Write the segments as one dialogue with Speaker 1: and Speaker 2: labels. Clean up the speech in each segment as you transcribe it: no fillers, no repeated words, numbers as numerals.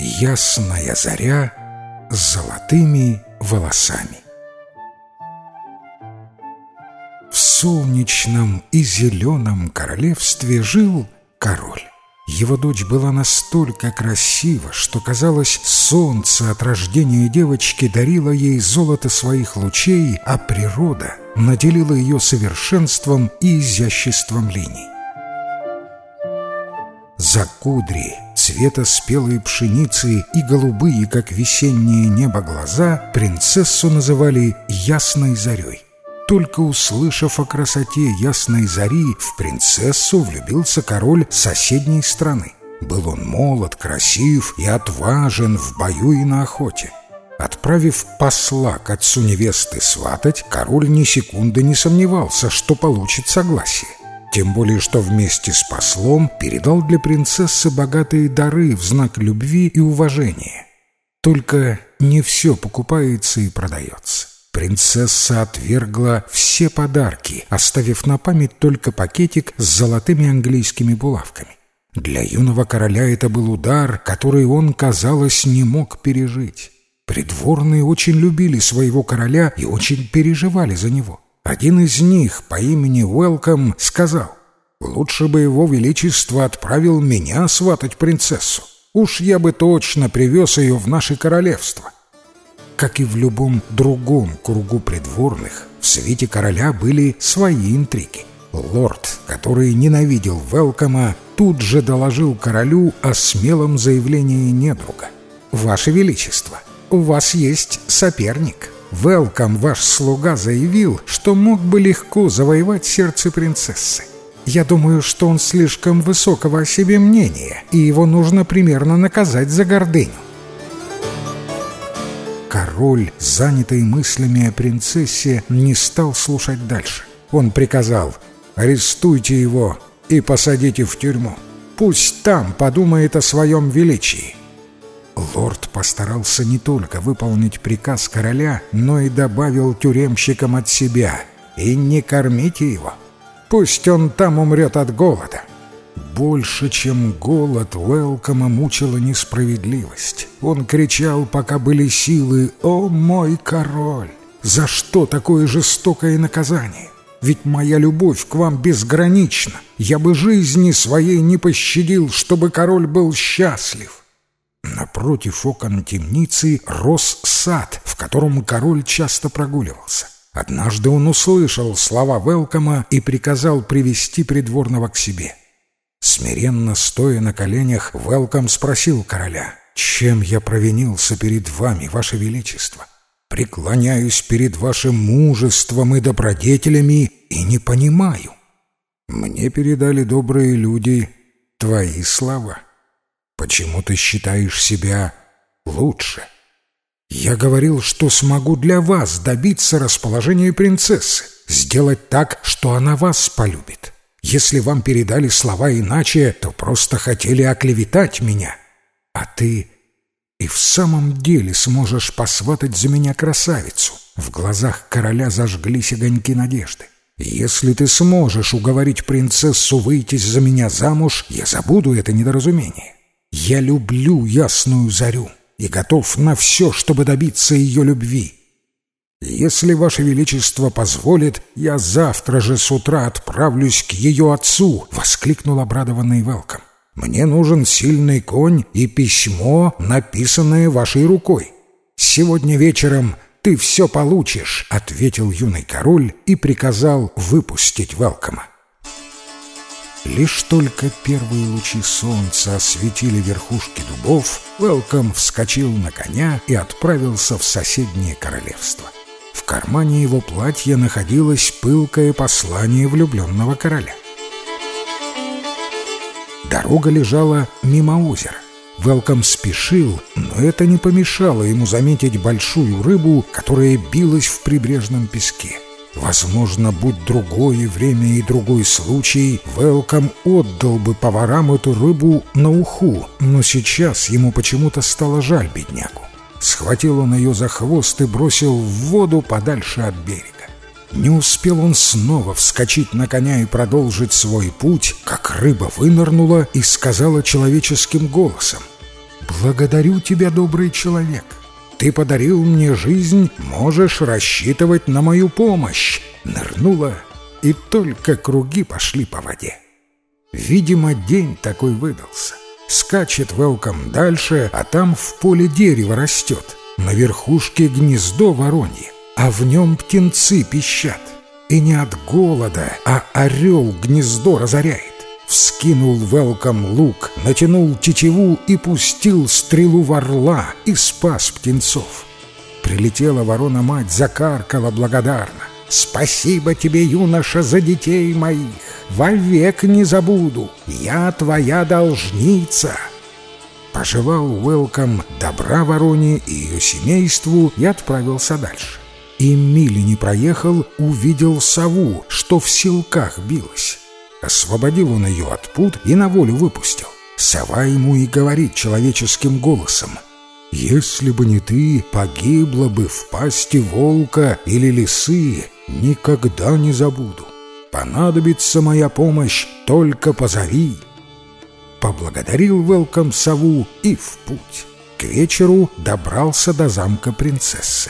Speaker 1: Ясная заря с золотыми волосами. В солнечном и зеленом королевстве жил король. Его дочь была настолько красива, что, казалось, солнце от рождения девочки дарило ей золото своих лучей, а природа наделила ее совершенством и изяществом линий. Закудри цвета спелой пшеницы и голубые, как весеннее небо, глаза принцессу называли «ясной зарей». Только услышав о красоте ясной зари, в принцессу влюбился король соседней страны. Был он молод, красив и отважен в бою и на охоте. Отправив посла к отцу невесты сватать, король ни секунды не сомневался, что получит согласие. Тем более, что вместе с послом передал для принцессы богатые дары в знак любви и уважения. Только не все покупается и продается. Принцесса отвергла все подарки, оставив на память только пакетик с золотыми английскими булавками. Для юного короля это был удар, который он, казалось, не мог пережить. Придворные очень любили своего короля и очень переживали за него. Один из них по имени Уэлком сказал: «Лучше бы его величество отправил меня сватать принцессу. Уж я бы точно привез ее в наше королевство». Как и в любом другом кругу придворных, в свите короля были свои интриги. Лорд, который ненавидел Уэлкома, тут же доложил королю о смелом заявлении недруга. «Ваше величество, у вас есть соперник. Уэлком, ваш слуга, заявил, что мог бы легко завоевать сердце принцессы. Я думаю, что он слишком высокого о себе мнения, и его нужно примерно наказать за гордыню». Король, занятый мыслями о принцессе, не стал слушать дальше. Он приказал: «Арестуйте его и посадите в тюрьму. Пусть там подумает о своем величии». Лорд постарался не только выполнить приказ короля, но и добавил тюремщикам от себя: «И не кормите его. Пусть он там умрет от голода». Больше, чем голод, Уэлкома мучила несправедливость. Он кричал, пока были силы: «О, мой король! За что такое жестокое наказание? Ведь моя любовь к вам безгранична. Я бы жизни своей не пощадил, чтобы король был счастлив». Напротив окон темницы рос сад, в котором король часто прогуливался. Однажды он услышал слова Уэлкома и приказал привести придворного к себе. Смиренно стоя на коленях, Уэлком спросил короля: «Чем я провинился перед вами, ваше величество? Преклоняюсь перед вашим мужеством и добродетелями и не понимаю». «Мне передали добрые люди твои слова. Почему ты считаешь себя лучше?» «Я говорил, что смогу для вас добиться расположения принцессы, сделать так, что она вас полюбит. Если вам передали слова иначе, то просто хотели оклеветать меня. А ты и в самом деле сможешь посватать за меня красавицу». В глазах короля зажглись огоньки надежды. «Если ты сможешь уговорить принцессу выйти за меня замуж, я забуду это недоразумение. Я люблю ясную зарю и готов на все, чтобы добиться ее любви. Если ваше величество позволит, я завтра же с утра отправлюсь к ее отцу», — воскликнул обрадованный Уэлком. «Мне нужен сильный конь и письмо, написанное вашей рукой. Сегодня вечером ты все получишь», — ответил юный король и приказал выпустить Уэлкома. Лишь только первые лучи солнца осветили верхушки дубов, Уэлком вскочил на коня и отправился в соседнее королевство. В кармане его платья находилось пылкое послание влюбленного короля. Дорога лежала мимо озера. Уэлком спешил, но это не помешало ему заметить большую рыбу, которая билась в прибрежном песке. Возможно, будь другое время и другой случай, Уэлком отдал бы поварам эту рыбу на уху, но сейчас ему почему-то стало жаль беднягу. Схватил он ее за хвост и бросил в воду подальше от берега. Не успел он снова вскочить на коня и продолжить свой путь, как рыба вынырнула и сказала человеческим голосом: «Благодарю тебя, добрый человек. Ты подарил мне жизнь, можешь рассчитывать на мою помощь». Нырнула, и только круги пошли по воде. Видимо, день такой выдался. Скачет Велком дальше, а там в поле дерево растет. На верхушке гнездо воронье, а в нем птенцы пищат. И не от голода, а орел гнездо разоряет. Вскинул Велком лук, натянул тетиву и пустил стрелу в орла и спас птенцов. Прилетела ворона-мать, закаркала благодарно. «Спасибо тебе, юноша, за детей моих! Вовек не забуду! Я твоя должница!» Пожелал Велком добра вороне и ее семейству и отправился дальше. И мили не проехал, увидел сову, что в селках билась. Освободил он ее от пут и на волю выпустил. Сова ему и говорит человеческим голосом: «Если бы не ты, погибла бы в пасти волка или лисы, никогда не забуду. Понадобится моя помощь, только позови». Поблагодарил Велком сову и в путь. К вечеру добрался до замка принцессы.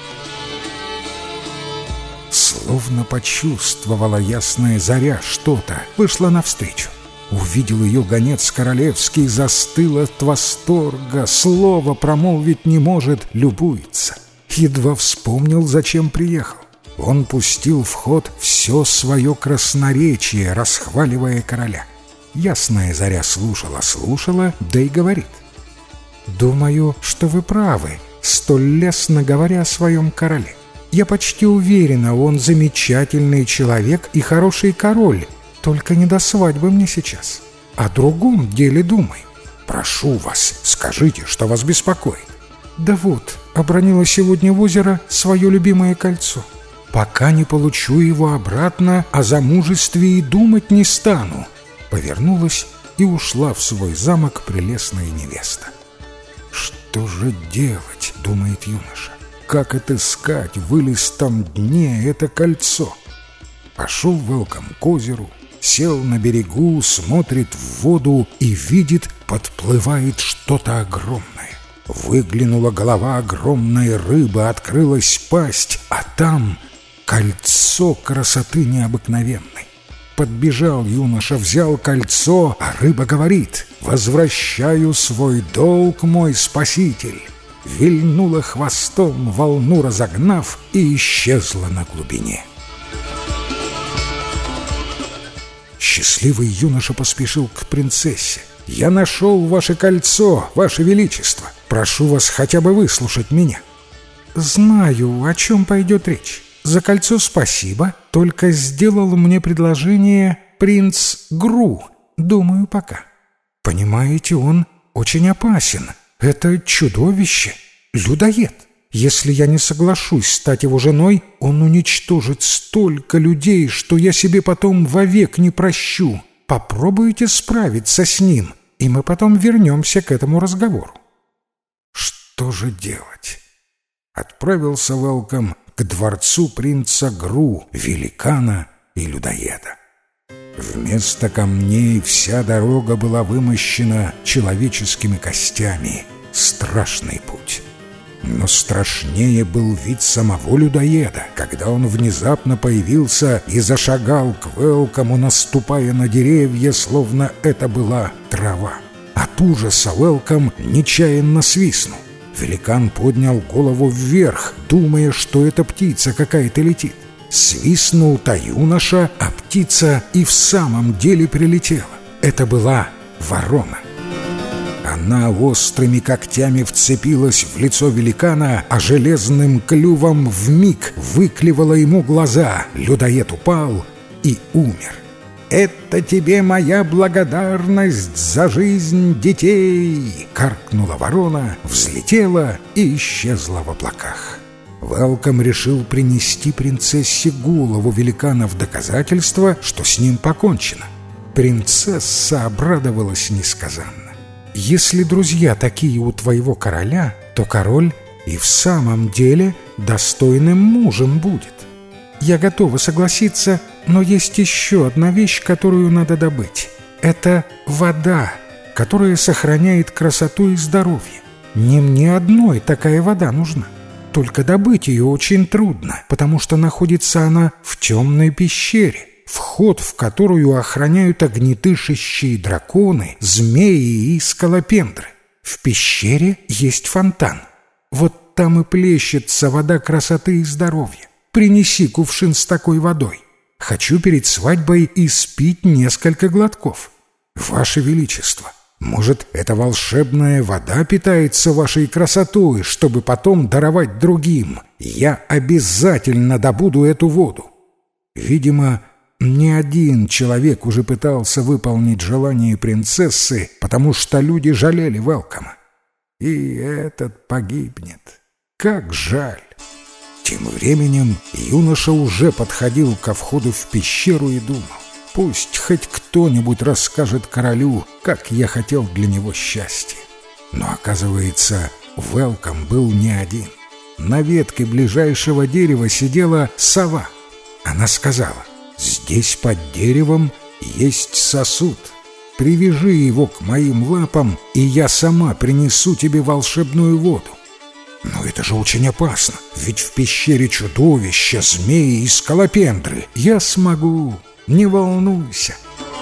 Speaker 1: Словно почувствовала ясная заря что-то, вышла навстречу. Увидел ее гонец королевский, застыл от восторга, слова промолвить не может, любуется. Едва вспомнил, зачем приехал. Он пустил в ход все свое красноречие, расхваливая короля. Ясная заря слушала, да и говорит: «Думаю, что вы правы, столь лестно говоря о своем короле. Я почти уверена, он замечательный человек и хороший король, только не до свадьбы мне сейчас. О другом деле думай. Прошу вас, скажите, что вас беспокоит». «Да вот, обронила сегодня в озеро свое любимое кольцо. Пока не получу его обратно, о замужестве и думать не стану». Повернулась и ушла в свой замок прелестная невеста. «Что же делать?» — думает юноша. «Как отыскать в илистом дне это кольцо?» Пошел Велком к озеру, сел на берегу, смотрит в воду и видит, подплывает что-то огромное. Выглянула голова огромной рыбы, открылась пасть, а там кольцо красоты необыкновенной. Подбежал юноша, взял кольцо, а рыба говорит: «Возвращаю свой долг, мой спаситель». Вильнула хвостом, волну разогнав, и исчезла на глубине. Счастливый юноша поспешил к принцессе. «Я нашел ваше кольцо, ваше величество. Прошу вас хотя бы выслушать меня». «Знаю, о чем пойдет речь. За кольцо спасибо, только сделал мне предложение принц Гру. Думаю, пока. Понимаете, он очень опасен. Это чудовище, людоед. Если я не соглашусь стать его женой, он уничтожит столько людей, что я себе потом вовек не прощу. Попробуйте справиться с ним, и мы потом вернемся к этому разговору». Что же делать? Отправился Велком к дворцу принца Гру, великана и людоеда. Вместо камней вся дорога была вымощена человеческими костями. Страшный путь. Но страшнее был вид самого людоеда, когда он внезапно появился и зашагал к Велкому, наступая на деревья, словно это была трава. От ужаса Велком нечаянно свистнул. Великан поднял голову вверх, думая, что это птица какая-то летит. Свистнул-то юноша, а птица и в самом деле прилетела. Это была ворона. Она острыми когтями вцепилась в лицо великана, а железным клювом вмиг выклевала ему глаза. Людоед упал и умер. «Это тебе моя благодарность за жизнь детей!» — каркнула ворона, взлетела и исчезла в облаках. Велком решил принести принцессе голову великана в доказательство, что с ним покончено. Принцесса обрадовалась несказанно. «Если друзья такие у твоего короля, то король и в самом деле достойным мужем будет. Я готова согласиться, но есть еще одна вещь, которую надо добыть. Это вода. которая сохраняет красоту и здоровье. Не мне одной такая вода нужна. Только добыть ее очень трудно, потому что находится она в темной пещере, вход в которую охраняют огнетышащие драконы, змеи и скалопендры. В пещере есть фонтан. Вот там и плещется вода красоты и здоровья. Принеси кувшин с такой водой. Хочу перед свадьбой испить несколько глотков. Ваше Величество, может, эта волшебная вода питается вашей красотой, чтобы потом даровать другим? Я обязательно добуду эту воду. Видимо, не один человек уже пытался выполнить желание принцессы, потому что люди жалели Велкома. И этот погибнет. Как жаль! Тем временем юноша уже подходил ко входу в пещеру и думал: пусть хоть кто-нибудь расскажет королю, как я хотел для него счастья. Но, оказывается, Велком был не один. На ветке ближайшего дерева сидела сова. Она сказала: «Здесь под деревом есть сосуд. Привяжи его к моим лапам, и я сама принесу тебе волшебную воду». «Но это же очень опасно, ведь в пещере чудовища, змеи и скалопендры. Я смогу, не волнуйся».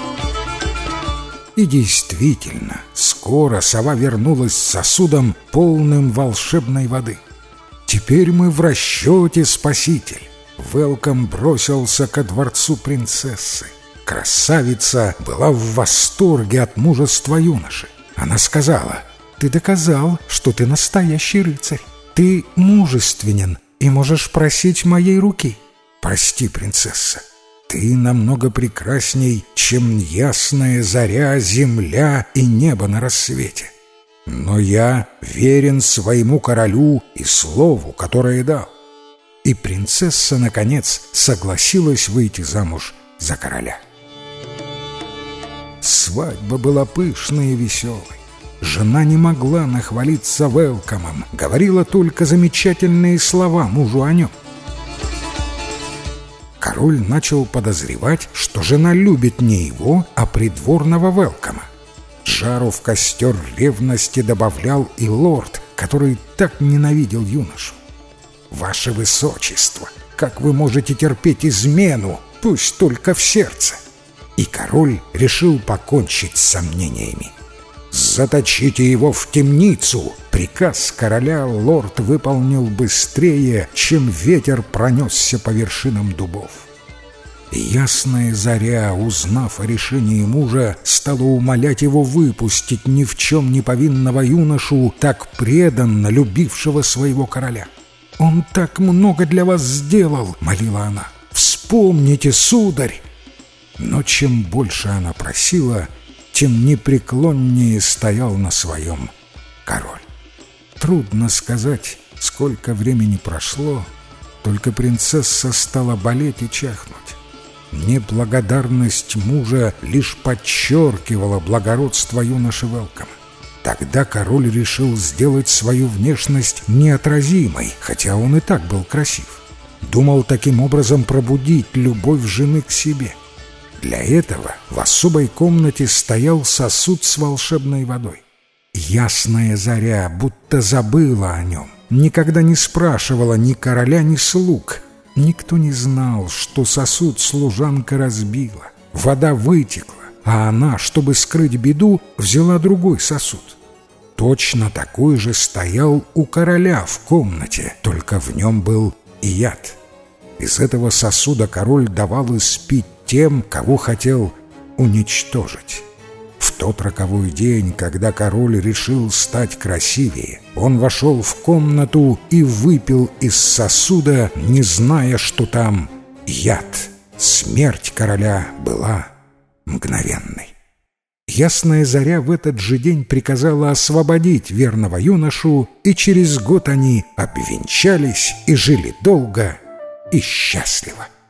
Speaker 1: И действительно, скоро сова вернулась с сосудом, полным волшебной воды. «Теперь мы в расчете, спаситель». Велком бросился ко дворцу принцессы. Красавица была в восторге от мужества юноши. Она сказала: «Ты доказал, что ты настоящий рыцарь. Ты мужественен и можешь просить моей руки. Прости, принцесса, ты намного прекрасней, чем ясная заря, земля и небо на рассвете. Но я верен своему королю и слову, которое дал». И принцесса, наконец, согласилась выйти замуж за короля. Свадьба была пышной и веселой. Жена не могла нахвалиться Велкомом, говорила только замечательные слова мужу о нем. Король начал подозревать, что жена любит не его, а придворного Велкома. Жару в костер ревности добавлял и лорд, который так ненавидел юношу. «Ваше Высочество, как вы можете терпеть измену, пусть только в сердце?» И король решил покончить с сомнениями. «Заточите его в темницу!» Приказ короля лорд выполнил быстрее, чем ветер пронесся по вершинам дубов. Ясная заря, узнав о решении мужа, стала умолять его выпустить ни в чем не повинного юношу, так преданно любившего своего короля. «Он так много для вас сделал!» — молила она. «Вспомните, сударь!» Но чем больше она просила, тем непреклоннее стоял на своем король. Трудно сказать, сколько времени прошло, только принцесса стала болеть и чахнуть. Неблагодарность мужа лишь подчеркивала благородство юноши Велкома. Тогда король решил сделать свою внешность неотразимой, хотя он и так был красив. Думал таким образом пробудить любовь жены к себе. Для этого в особой комнате стоял сосуд с волшебной водой. Ясная заря будто забыла о нем, никогда не спрашивала ни короля, ни слуг. Никто не знал, что сосуд служанка разбила, вода вытекла, а она, чтобы скрыть беду, взяла другой сосуд. Точно такой же стоял у короля в комнате, только в нем был и яд. Из этого сосуда король давал испить тем, кого хотел уничтожить. В тот роковой день, когда король решил стать красивее, он вошел в комнату и выпил из сосуда, не зная, что там яд. Смерть короля была мгновенной. Ясная заря в этот же день приказала освободить верного юношу, и через год они обвенчались и жили долго и счастливо.